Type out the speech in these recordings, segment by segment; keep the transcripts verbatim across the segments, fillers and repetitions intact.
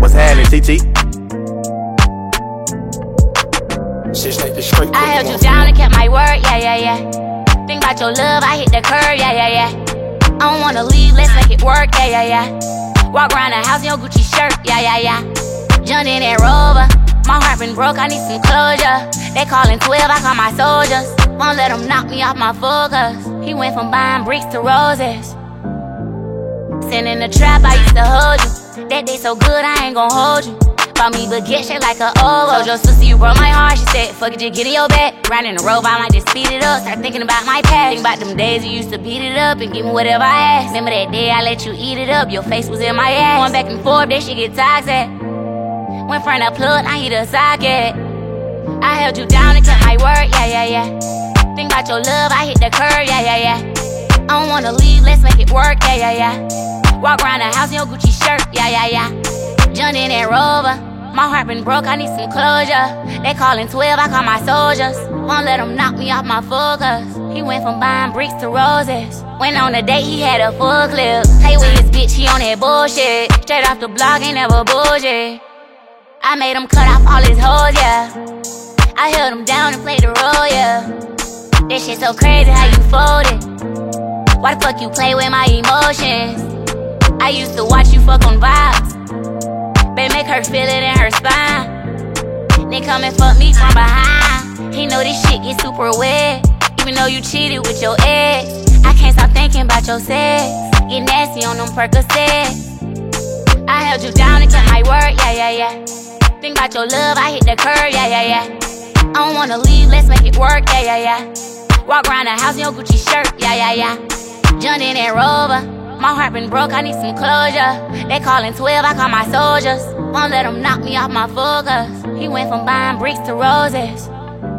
What's happening, T T? I held you down and kept my word, yeah, yeah, yeah. Think about your love, I hit the curve, yeah, yeah, yeah. I don't wanna leave, let's make it work, yeah, yeah, yeah. Walk around the house in your Gucci shirt, yeah, yeah, yeah. Jumped in that Rover, my heart been broke, I need some closure. They callin' twelve, I call my soldiers. Won't let them knock me off my focus. He went from buying bricks to roses. Sitting in the trap, I used to hold you. That day so good, I ain't gon' hold you. Bought me baguette shaped like a oval. Told your sister you broke my heart, she said, fuck it, just get in your bed. Riding in the road, I might just speed it up. Start thinking about my past. Think about them days you used to beat it up and give me whatever I asked. Remember that day I let you eat it up, your face was in my ass. Going back and forth, that shit get toxic. Went front of plug, I hit a socket. I held you down and kept my word, yeah, yeah, yeah. Think about your love, I hit the curve, yeah, yeah, yeah. I don't wanna leave, let's make it work, yeah, yeah, yeah. Walk around the house in your Gucci shirt, yeah, yeah, yeah. Jumped in that Rover, my heart been broke, I need some closure. They callin' twelve, I call my soldiers. Won't let them knock me off my focus. He went from buying bricks to roses. Went on a date, he had a full clip. Play with his bitch, he on that bullshit. Straight off the block, ain't never bullshit. I made him cut off all his hoes, yeah. I held him down and played the role, yeah. This shit so crazy how you fold it. Why the fuck you play with my emotions? I used to watch you fuck on vibes. Baby, make her feel it in her spine. Then come and fuck me from behind. He know this shit get super wet. Even though you cheated with your ex, I can't stop thinking about your sex. Get nasty on them Percocets. I held you down and kept my word, yeah, yeah, yeah. Think about your love, I hit the curve, yeah, yeah, yeah. I don't wanna leave, let's make it work, yeah, yeah, yeah. Walk around the house in your Gucci shirt, yeah, yeah, yeah. Jumped in that Rover, my heart been broke, I need some closure. They callin' twelve, I call my soldiers. Won't let them knock me off my focus. He went from buying bricks to roses.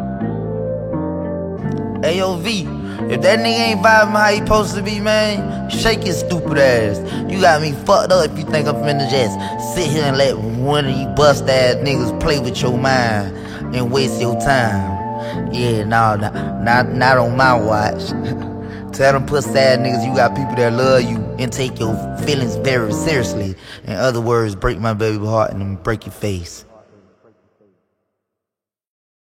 Hey, yo, V, if that nigga ain't vibing how he supposed to be, man, shake his stupid ass. You got me fucked up if you think I'm finna just sit here and let one of you bust-ass niggas play with your mind and waste your time. Yeah, nah, nah, not, not on my watch. Tell them puss-ass niggas you got people that love you and take your feelings very seriously. In other words, break my baby heart and break your face.